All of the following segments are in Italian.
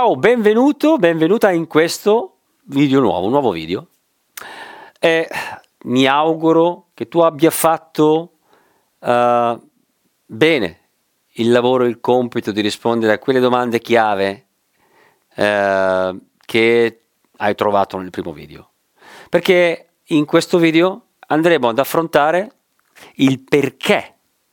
Ciao, benvenuta in questo video nuovo, un nuovo video. Mi auguro che tu abbia fatto bene il lavoro, il compito di rispondere a quelle domande chiave che hai trovato nel primo video. Perché in questo video andremo ad affrontare il perché,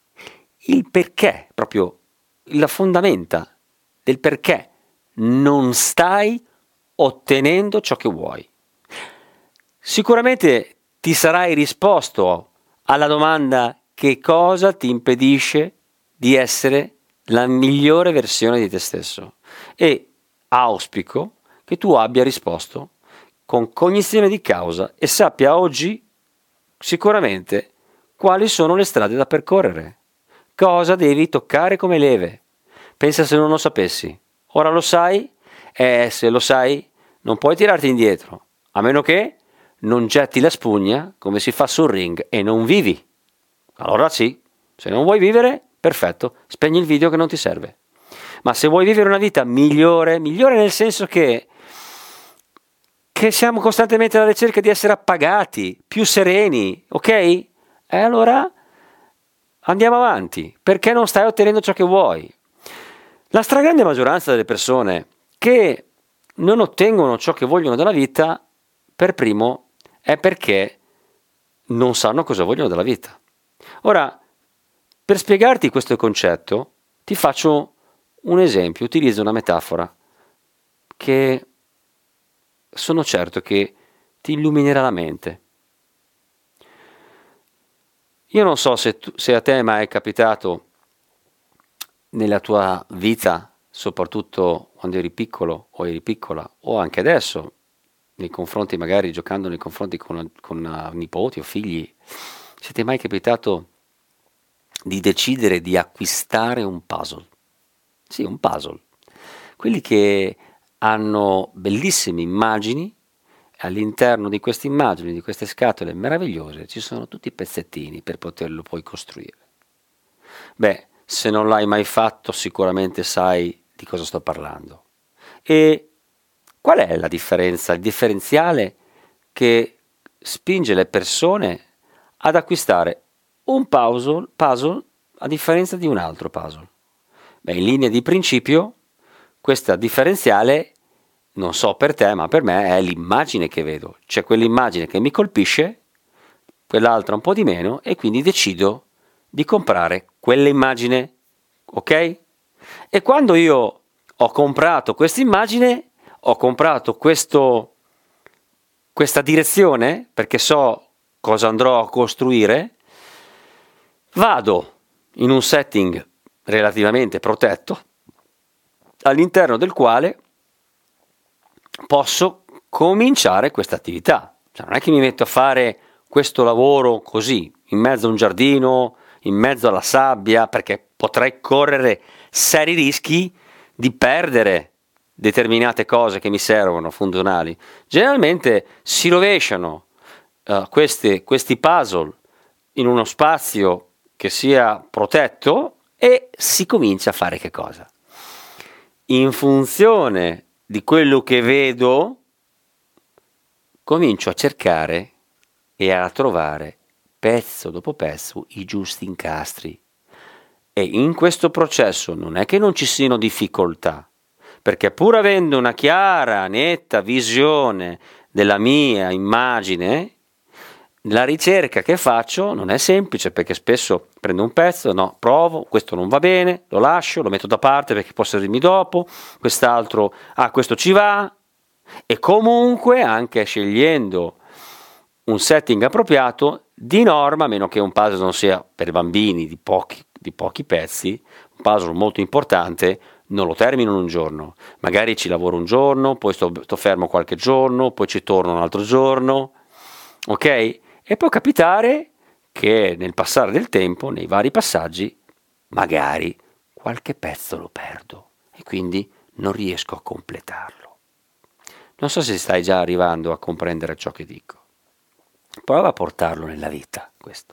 proprio la fondamenta del perché non stai ottenendo ciò che vuoi. Sicuramente ti sarai risposto alla domanda: che cosa ti impedisce di essere la migliore versione di te stesso? E auspico che tu abbia risposto con cognizione di causa e sappia oggi sicuramente quali sono le strade da percorrere, cosa devi toccare come leve. Pensa se non lo sapessi. Ora lo sai, e se lo sai non puoi tirarti indietro, a meno che non getti la spugna come si fa sul ring e non vivi. Allora sì, se non vuoi vivere, perfetto, spegni il video che non ti serve. Ma se vuoi vivere una vita migliore nel senso che siamo costantemente alla ricerca di essere appagati, più sereni, ok? E allora andiamo avanti, perché non stai ottenendo ciò che vuoi. La stragrande maggioranza delle persone che non ottengono ciò che vogliono dalla vita, per primo, è perché non sanno cosa vogliono dalla vita. Ora, per spiegarti questo concetto, ti faccio un esempio, utilizzo una metafora che sono certo che ti illuminerà la mente. Io non so se a te mai è capitato nella tua vita, soprattutto quando eri piccolo o eri piccola, o anche adesso, nei confronti, magari giocando nei confronti con nipoti o figli, se ti è mai capitato di decidere di acquistare un puzzle? Sì, un puzzle. Quelli che hanno bellissime immagini, all'interno di queste immagini, di queste scatole meravigliose, ci sono tutti i pezzettini per poterlo poi costruire. Beh, se non l'hai mai fatto, sicuramente sai di cosa sto parlando. E qual è la differenza, il differenziale che spinge le persone ad acquistare un puzzle a differenza di un altro puzzle? Beh, in linea di principio, questa differenziale, non so per te, ma per me è l'immagine che vedo. C'è quell'immagine che mi colpisce, quell'altra un po' di meno, e quindi decido di comprare quell'immagine, ok? E quando io ho comprato questa immagine, ho comprato questa direzione, perché so cosa andrò a costruire, vado in un setting relativamente protetto, all'interno del quale posso cominciare questa attività. Cioè, non è che mi metto a fare questo lavoro così, in mezzo a un giardino, in mezzo alla sabbia, perché potrei correre seri rischi di perdere determinate cose che mi servono, funzionali. Generalmente si rovesciano questi puzzle in uno spazio che sia protetto e si comincia a fare che cosa? In funzione di quello che vedo, comincio a cercare e a trovare pezzo dopo pezzo i giusti incastri. E in questo processo non è che non ci siano difficoltà, perché pur avendo una chiara, netta visione della mia immagine, la ricerca che faccio non è semplice, perché spesso prendo un pezzo, no, provo, questo non va bene, lo lascio, lo metto da parte perché può servirmi dopo, quest'altro, questo ci va, e comunque anche scegliendo un setting appropriato, di norma, a meno che un puzzle non sia per bambini di pochi pezzi, un puzzle molto importante, non lo termino in un giorno, magari ci lavoro un giorno, poi sto fermo qualche giorno, poi ci torno un altro giorno, ok? E può capitare che nel passare del tempo, nei vari passaggi, magari qualche pezzo lo perdo e quindi non riesco a completarlo. Non so se stai già arrivando a comprendere ciò che dico. Prova a portarlo nella vita, questo.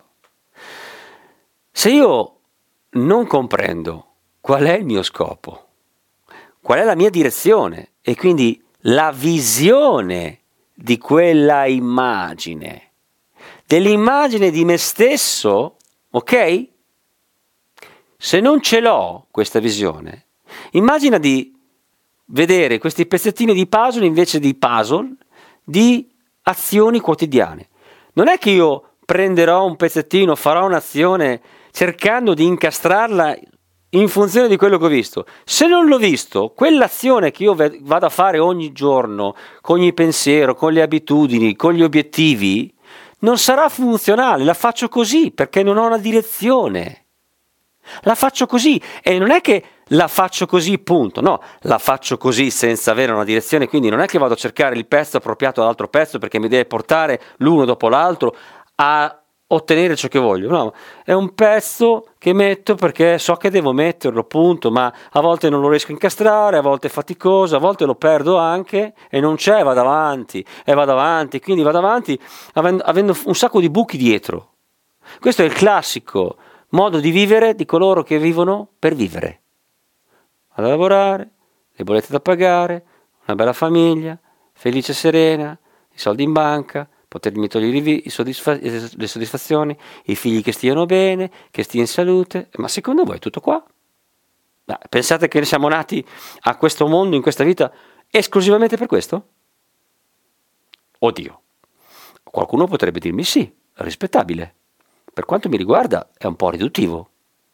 Se io non comprendo qual è il mio scopo, qual è la mia direzione e quindi la visione di quella immagine, dell'immagine di me stesso, ok? Se non ce l'ho questa visione, immagina di vedere questi pezzettini di puzzle invece di puzzle di azioni quotidiane. Non è che io prenderò un pezzettino, farò un'azione cercando di incastrarla in funzione di quello che ho visto. Se non l'ho visto, quell'azione che io vado a fare ogni giorno, con il pensiero, con le abitudini, con gli obiettivi, non sarà funzionale. La faccio così perché non ho una direzione. La faccio così e non è che la faccio così, punto. No, la faccio così senza avere una direzione, quindi non è che vado a cercare il pezzo appropriato all'altro pezzo perché mi deve portare l'uno dopo l'altro a ottenere ciò che voglio. No, è un pezzo che metto perché so che devo metterlo, punto, ma a volte non lo riesco a incastrare, a volte è faticoso, a volte lo perdo anche e non c'è, vado avanti, quindi vado avanti avendo un sacco di buchi dietro. Questo è il classico modo di vivere di coloro che vivono per vivere. Vado a lavorare, le bollette da pagare, una bella famiglia, felice e serena, i soldi in banca, potermi togliere le soddisfazioni, i figli che stiano bene, che stiano in salute. Ma secondo voi è tutto qua? Pensate che siamo nati a questo mondo, in questa vita, esclusivamente per questo? Oddio, qualcuno potrebbe dirmi sì, rispettabile. Per quanto mi riguarda è un po' riduttivo.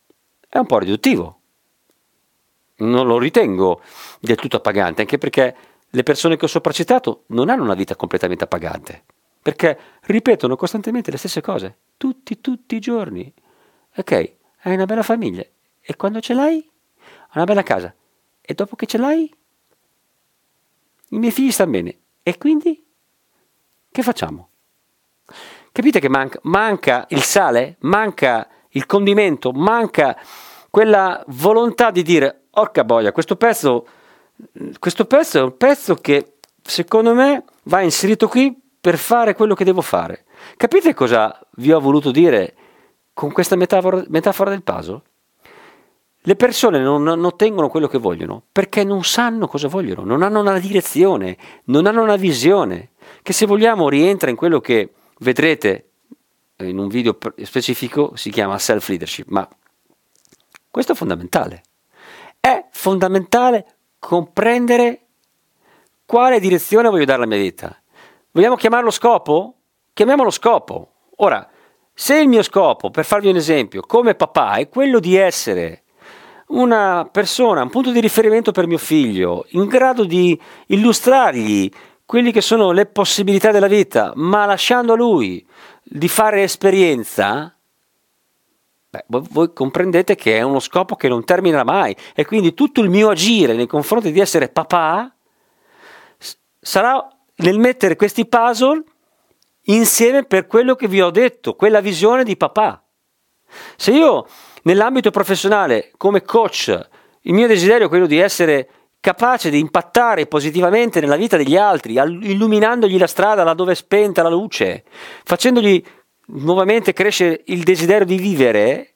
Non lo ritengo del tutto appagante, anche perché le persone che ho sopracitato non hanno una vita completamente appagante, perché ripetono costantemente le stesse cose, tutti i giorni. Ok, hai una bella famiglia, e quando ce l'hai? Una bella casa, e dopo che ce l'hai? I miei figli stanno bene, e quindi? Che facciamo? Capite che manca il sale, manca il condimento, manca quella volontà di dire orca boia, questo pezzo è un pezzo che secondo me va inserito qui per fare quello che devo fare. Capite cosa vi ho voluto dire con questa metafora del puzzle? Le persone non ottengono quello che vogliono perché non sanno cosa vogliono, non hanno una direzione, non hanno una visione, che se vogliamo rientra in quello che vedrete in un video specifico, si chiama self-leadership, ma questo è fondamentale. È fondamentale comprendere quale direzione voglio dare alla mia vita. Vogliamo chiamarlo scopo? Chiamiamolo scopo. Ora, se il mio scopo, per farvi un esempio, come papà, è quello di essere una persona, un punto di riferimento per mio figlio, in grado di illustrargli quelli che sono le possibilità della vita, ma lasciando a lui di fare esperienza, voi comprendete che è uno scopo che non termina mai e quindi tutto il mio agire nei confronti di essere papà sarà nel mettere questi puzzle insieme per quello che vi ho detto, quella visione di papà. Se io nell'ambito professionale come coach il mio desiderio è quello di essere capace di impattare positivamente nella vita degli altri, illuminandogli la strada laddove è spenta la luce, facendogli nuovamente crescere il desiderio di vivere,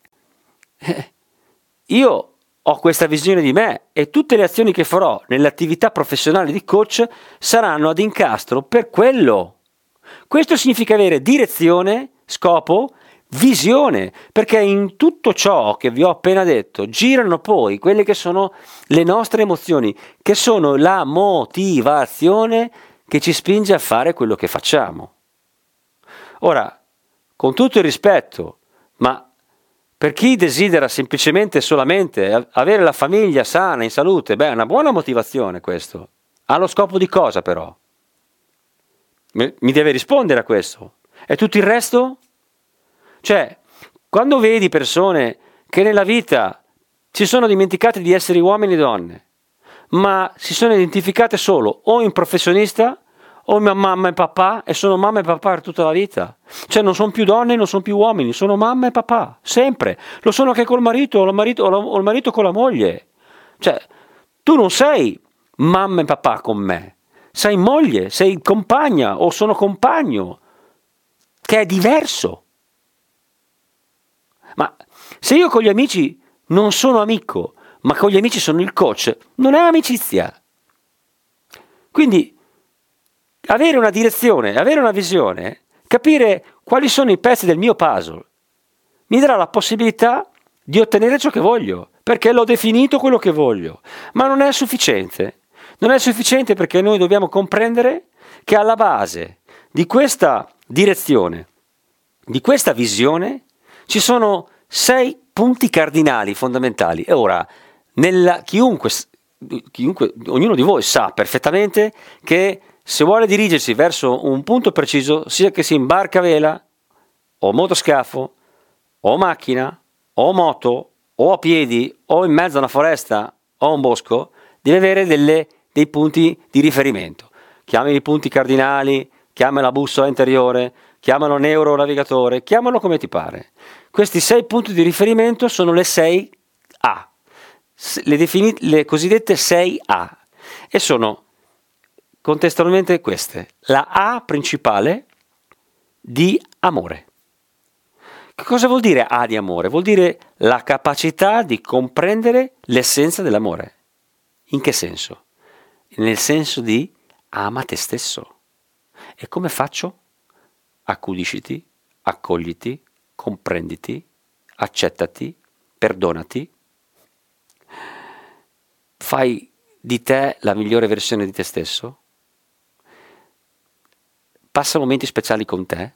io ho questa visione di me e tutte le azioni che farò nell'attività professionale di coach saranno ad incastro per quello. Questo significa avere direzione, scopo, visione, perché in tutto ciò che vi ho appena detto girano poi quelle che sono le nostre emozioni, che sono la motivazione che ci spinge a fare quello che facciamo. Ora, con tutto il rispetto, ma per chi desidera semplicemente solamente avere la famiglia sana, in salute, è una buona motivazione questo. Ha lo scopo di cosa però? Mi deve rispondere a questo. E tutto il resto? Cioè, quando vedi persone che nella vita si sono dimenticate di essere uomini e donne, ma si sono identificate solo o in professionista o in mamma e papà e sono mamma e papà per tutta la vita. Cioè non sono più donne, non sono più uomini, sono mamma e papà, sempre. Lo sono anche col marito o il marito con la moglie. Cioè, tu non sei mamma e papà con me, sei moglie, sei compagna o sono compagno, che è diverso. Ma se io con gli amici non sono amico, ma con gli amici sono il coach, non è amicizia. Quindi avere una direzione, avere una visione, capire quali sono i pezzi del mio puzzle, mi darà la possibilità di ottenere ciò che voglio, perché l'ho definito quello che voglio, ma non è sufficiente. Non è sufficiente perché noi dobbiamo comprendere che alla base di questa direzione, di questa visione, ci sono 6 punti cardinali fondamentali. E ora, chiunque, ognuno di voi sa perfettamente che se vuole dirigersi verso un punto preciso, sia che sia in barca a vela, o motoscafo, o macchina, o moto, o a piedi, o in mezzo a una foresta, o a un bosco, deve avere dei punti di riferimento. Chiamali punti cardinali, chiamala bussola interiore, chiamalo neuronavigatore, chiamalo come ti pare. Questi 6 punti di riferimento sono le 6 A, le cosiddette 6 A, e sono contestualmente queste. La A principale di amore. Che cosa vuol dire A di amore? Vuol dire la capacità di comprendere l'essenza dell'amore. In che senso? Nel senso di ama te stesso. E come faccio? Accudisciti, accogliti, comprenditi, accettati, perdonati. Fai di te la migliore versione di te stesso. Passa momenti speciali con te.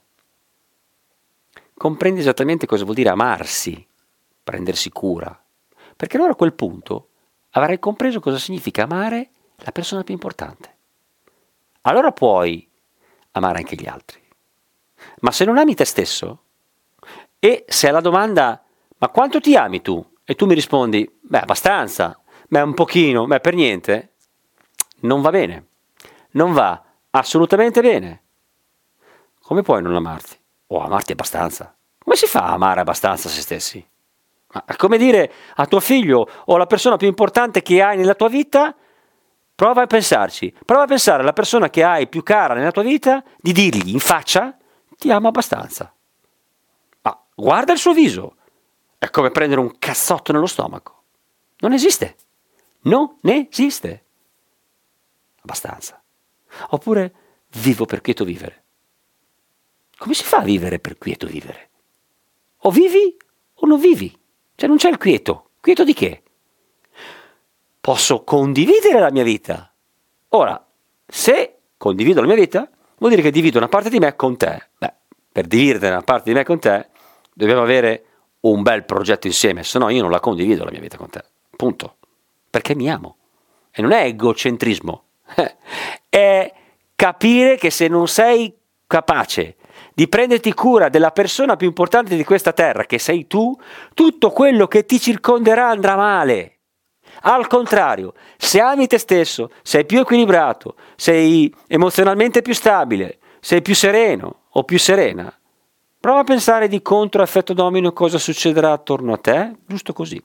Comprendi esattamente cosa vuol dire amarsi, prendersi cura. Perché allora a quel punto avrai compreso cosa significa amare la persona più importante. Allora puoi amare anche gli altri. Ma se non ami te stesso, e se alla domanda ma quanto ti ami tu? E tu mi rispondi beh abbastanza, beh un pochino, beh per niente, non va bene. Non va assolutamente bene. Come puoi non amarti? O amarti abbastanza? Come si fa a amare abbastanza se stessi? Ma è come dire a tuo figlio o alla persona più importante che hai nella tua vita, prova a pensarci, prova a pensare alla persona che hai più cara nella tua vita, di dirgli in faccia ti amo abbastanza. Ma guarda il suo viso, è come prendere un cazzotto nello stomaco. Non esiste, non esiste. Abbastanza. Oppure vivo per quieto vivere. Come si fa a vivere per quieto vivere? O vivi o non vivi. Cioè non c'è il quieto. Quieto di che? Posso condividere la mia vita. Ora, se condivido la mia vita, vuol dire che divido una parte di me con te. Beh, per dividere una parte di me con te, dobbiamo avere un bel progetto insieme, se no io non la condivido la mia vita con te. Punto. Perché mi amo. E non è egocentrismo. È capire che se non sei capace di prenderti cura della persona più importante di questa terra, che sei tu, tutto quello che ti circonderà andrà male. Al contrario, se ami te stesso, sei più equilibrato, sei emozionalmente più stabile, sei più sereno o più serena, prova a pensare di contro effetto domino cosa succederà attorno a te, giusto così.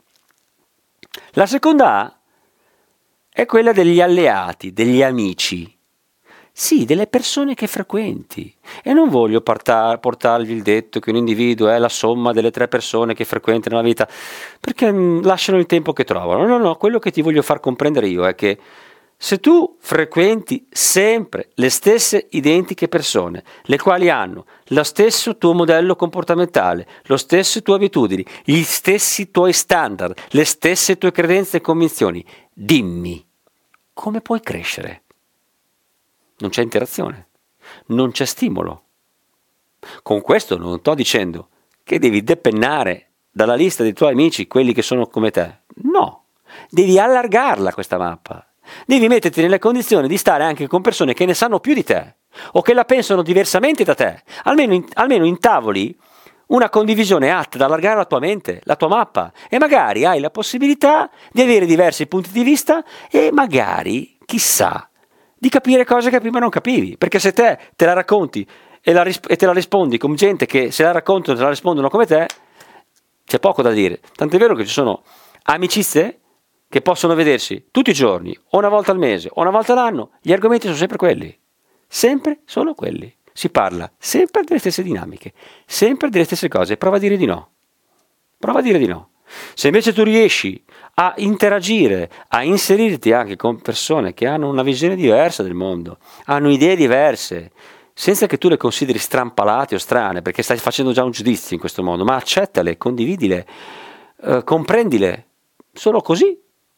La seconda A è quella degli alleati, degli amici. Sì, delle persone che frequenti. E non voglio portargli il detto che un individuo è la somma delle 3 persone che frequentano la vita, perché lasciano il tempo che trovano. No, quello che ti voglio far comprendere io è che se tu frequenti sempre le stesse identiche persone, le quali hanno lo stesso tuo modello comportamentale, lo stesso tue abitudini, gli stessi tuoi standard, le stesse tue credenze e convinzioni, dimmi, come puoi crescere? Non c'è interazione, non c'è stimolo. Con questo non sto dicendo che devi depennare dalla lista dei tuoi amici quelli che sono come te. No, devi allargarla questa mappa. Devi metterti nelle condizioni di stare anche con persone che ne sanno più di te o che la pensano diversamente da te. Almeno intavoli una condivisione atta ad allargare la tua mente, la tua mappa, e magari hai la possibilità di avere diversi punti di vista e magari, chissà, di capire cose che prima non capivi, perché se te la racconti e te la rispondi con gente che se la raccontano e te la rispondono come te, c'è poco da dire. Tant'è vero che ci sono amicizie che possono vedersi tutti i giorni, o una volta al mese, o una volta all'anno, gli argomenti sono sempre quelli, sempre solo quelli. Si parla sempre delle stesse dinamiche, sempre delle stesse cose. Prova a dire di no. Prova a dire di no. Se invece tu riesci a interagire, a inserirti anche con persone che hanno una visione diversa del mondo, hanno idee diverse, senza che tu le consideri strampalate o strane, perché stai facendo già un giudizio in questo modo, ma accettale, condividile, comprendile. Solo così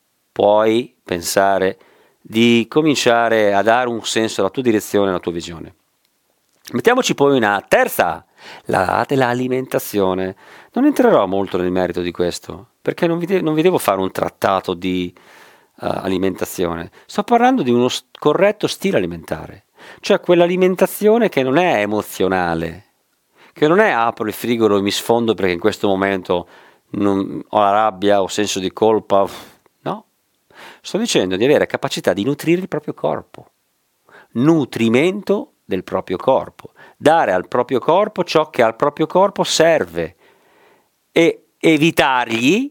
puoi pensare di cominciare a dare un senso alla tua direzione, alla tua visione. Mettiamoci poi una terza, la dell'alimentazione. Non entrerò molto nel merito di questo, perché non vi devo fare un trattato di alimentazione. Sto parlando di uno corretto stile alimentare, cioè quell'alimentazione che non è emozionale, che non è apro il frigorifero e mi sfondo perché in questo momento ho la rabbia, ho senso di colpa. No, sto dicendo di avere capacità di nutrire il proprio corpo, nutrimento del proprio corpo, dare al proprio corpo ciò che al proprio corpo serve e evitargli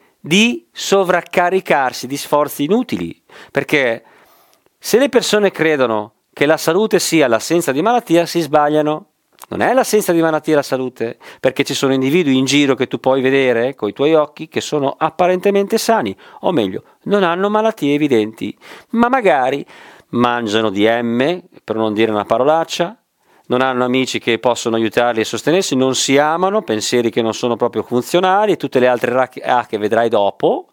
di sovraccaricarsi di sforzi inutili, perché se le persone credono che la salute sia l'assenza di malattia, si sbagliano. Non è l'assenza di malattia la salute, perché ci sono individui in giro che tu puoi vedere con i tuoi occhi che sono apparentemente sani, o meglio, non hanno malattie evidenti, ma magari mangiano DM, per non dire una parolaccia, non hanno amici che possono aiutarli e sostenersi, non si amano, pensieri che non sono proprio funzionali e tutte le altre che vedrai dopo.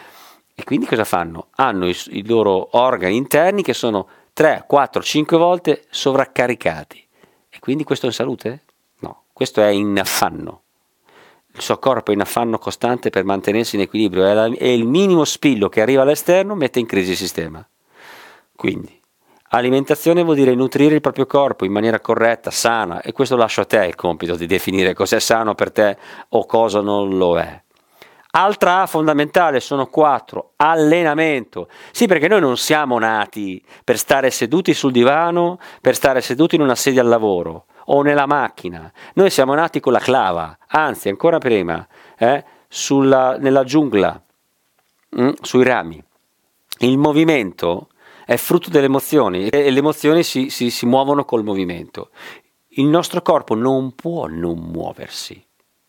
E quindi cosa fanno? Hanno i loro organi interni che sono 3, 4, 5 volte sovraccaricati. E quindi questo è in salute? No, questo è in affanno. Il suo corpo è in affanno costante per mantenersi in equilibrio e il minimo spillo che arriva all'esterno mette in crisi il sistema. Quindi, alimentazione vuol dire nutrire il proprio corpo in maniera corretta, sana, e questo lascio a te il compito di definire cos'è sano per te o cosa non lo è. Altra A fondamentale sono 4, allenamento. Sì, perché noi non siamo nati per stare seduti sul divano, per stare seduti in una sedia al lavoro o nella macchina. Noi siamo nati con la clava, anzi ancora prima, nella giungla, sui rami. Il movimento è frutto delle emozioni e le emozioni si muovono col movimento. Il nostro corpo non può non muoversi,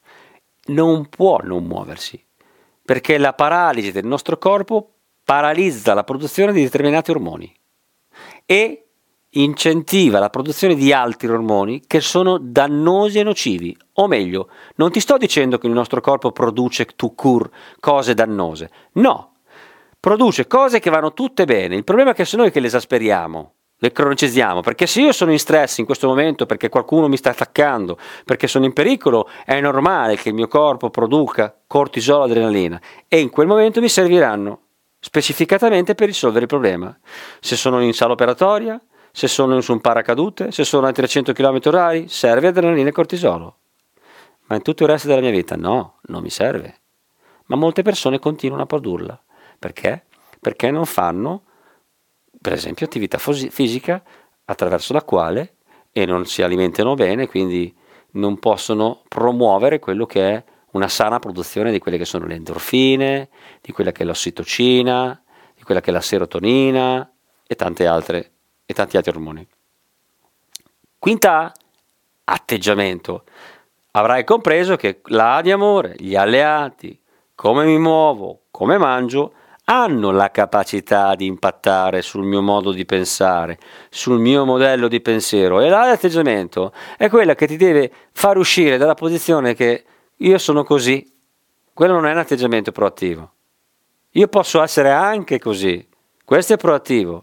perché la paralisi del nostro corpo paralizza la produzione di determinati ormoni e incentiva la produzione di altri ormoni che sono dannosi e nocivi. O meglio, non ti sto dicendo che il nostro corpo produce tout court cose dannose, no, produce cose che vanno tutte bene. Il problema è che sono noi che le esasperiamo, le cronicizziamo, perché se io sono in stress in questo momento perché qualcuno mi sta attaccando, perché sono in pericolo, è normale che il mio corpo produca cortisolo, adrenalina, e in quel momento mi serviranno specificatamente per risolvere il problema. Se sono in sala operatoria, se sono su un paracadute, se sono a 300 km/h, serve adrenalina e cortisolo. Ma in tutto il resto della mia vita no, non mi serve. Ma molte persone continuano a produrla. Perché? Perché non fanno, per esempio, attività fisica attraverso la quale e non si alimentano bene, quindi non possono promuovere quello che è una sana produzione di quelle che sono le endorfine, di quella che è l'ossitocina, di quella che è la serotonina e tanti altri ormoni. Quinta, atteggiamento. Avrai compreso che la di amore, gli alleati, come mi muovo, come mangio, hanno la capacità di impattare sul mio modo di pensare, sul mio modello di pensiero, e l'atteggiamento è quella che ti deve far uscire dalla posizione che io sono così. Quello non è un atteggiamento proattivo. Io posso essere anche così, questo è proattivo.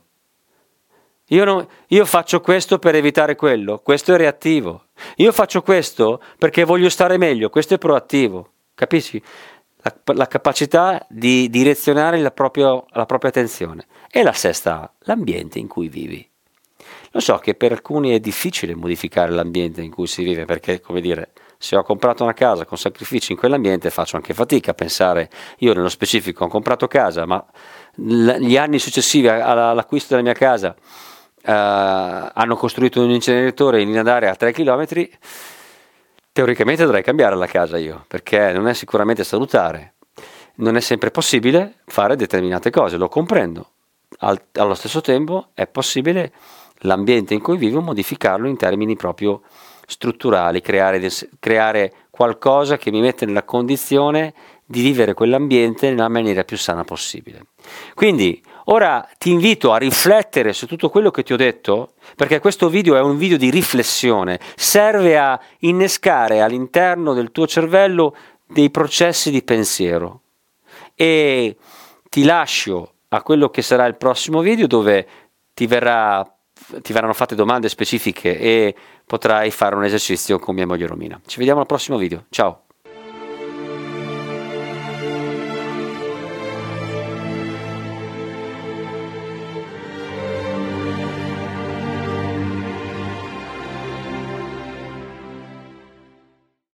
Io faccio questo per evitare quello, questo è reattivo. Io faccio questo perché voglio stare meglio, questo è proattivo. Capisci? La capacità di direzionare la propria attenzione. E la sesta, l'ambiente in cui vivi. Lo so che per alcuni è difficile modificare l'ambiente in cui si vive, perché, come dire, se ho comprato una casa con sacrifici in quell'ambiente faccio anche fatica a pensare, io nello specifico ho comprato casa, ma gli anni successivi all'acquisto della mia casa hanno costruito un inceneritore in linea d'aria a 3 km. Teoricamente dovrei cambiare la casa io, perché non è sicuramente salutare, non è sempre possibile fare determinate cose, lo comprendo. Allo stesso tempo è possibile l'ambiente in cui vivo modificarlo in termini proprio strutturali, creare qualcosa che mi mette nella condizione di vivere quell'ambiente nella maniera più sana possibile. Quindi ora ti invito a riflettere su tutto quello che ti ho detto, perché questo video è un video di riflessione, serve a innescare all'interno del tuo cervello dei processi di pensiero, e ti lascio a quello che sarà il prossimo video, dove ti verranno fatte domande specifiche e potrai fare un esercizio con mia moglie Romina. Ci vediamo al prossimo video, ciao!